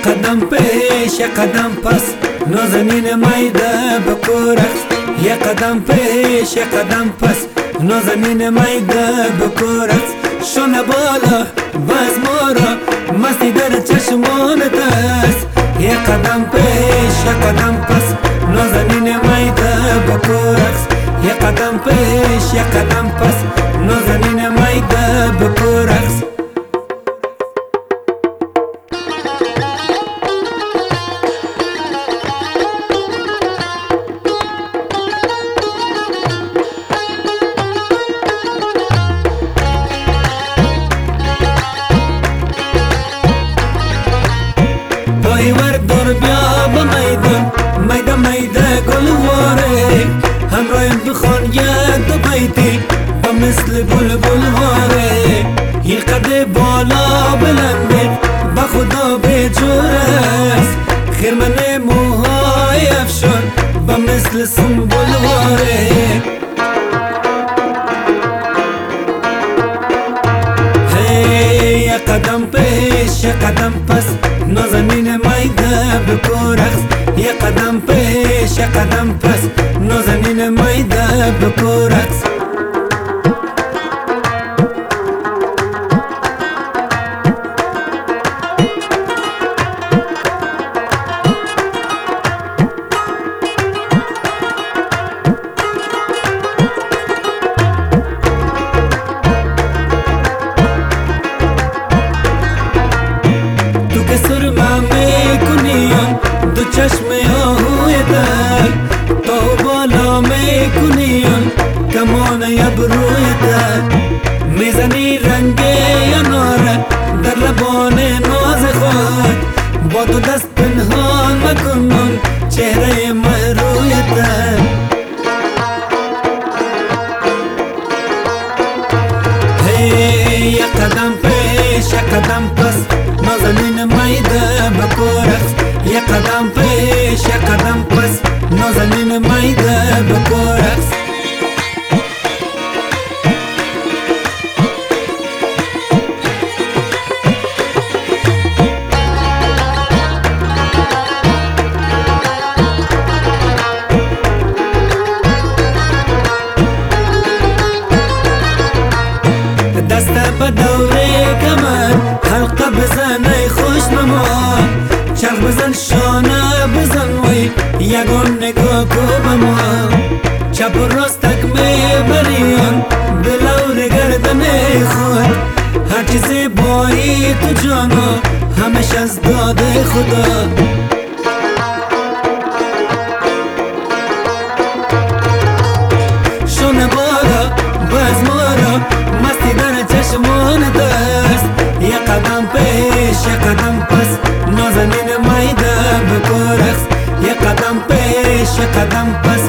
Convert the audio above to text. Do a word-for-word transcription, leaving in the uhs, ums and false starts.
قدم پیش یک قدم پس نازنین میده بکورخ یک قدم پیش یک قدم پس نازنین میده بکورخ شونه بالا باز مورا مستی در چشمانت است یک قدم پیش یک قدم پس نازنین میده بکورخ یک قدم پیش یک قدم پس نازنین میده بکورخ پایور دور بیا به میدان میده میده گلواره همراهیم بخوان یک دو بیتی و مثل بلبل واره این قد بالا بلنده با خدا به جور است خرمن موهای افشان و مثل سنبل واره یک قدم پیش یک قدم پس نازنین میده بکورخ یک قدم پیش یک قدم پس نازنین میده بکورخ دو چشم آهوی در تا بالا میکنیم کمان ابروی در میزنی رنگ اناره در لبان ناز خود با دو دست پنهان مکنم چهره مهروی در هی یک قدم پیش یک قدم پس نازنین میده بکورخ یک قدم پیش یک قدم پس نازنین میده بکورخ دست به دوره کمر حلقه بزنه خوش نما چرخ بزن شانه بزن وی یگان نگاه کو به ما چپ و راست تک میبریان بلور گردن خود هر چیزی بایی تو جانا همش از داده خدا شونه بالا باز مارا مستی در چشمان دست یک قدم پیش یک قدم پس نازنین میده بکورخ یک قدم پیش یک قدم پس